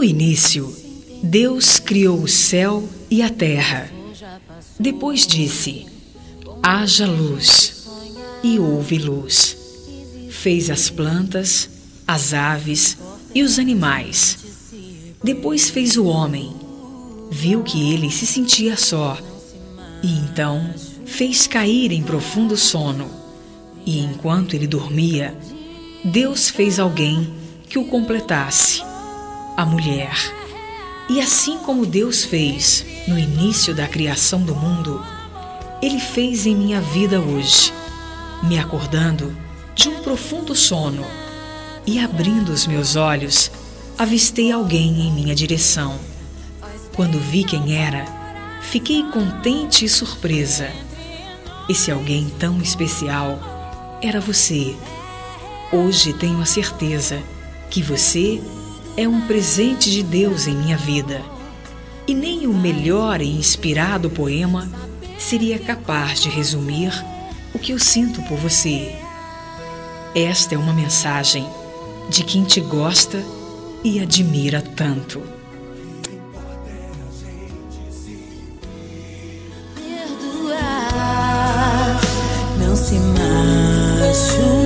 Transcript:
No início, Deus criou o céu e a terra. Depois disse: haja luz, e houve luz. Fez as plantas, as aves e os animais. Depois fez o homem. Viu que ele se sentia só, e então fez cair em profundo sono. E enquanto ele dormia, Deus fez alguém que o completasse, a mulher. E assim como Deus fez no início da criação do mundo, Ele fez em minha vida hoje, me acordando de um profundo sono e abrindo os meus olhos, avistei alguém em minha direção. Quando vi quem era, fiquei contente e surpresa. Esse alguém tão especial era você. Hoje tenho a certeza que você é um presente de Deus em minha vida. E nem o melhor e inspirado poema seria capaz de resumir o que eu sinto por você. Esta é uma mensagem de quem te gosta e admira tanto. Perdoar, não se machucar.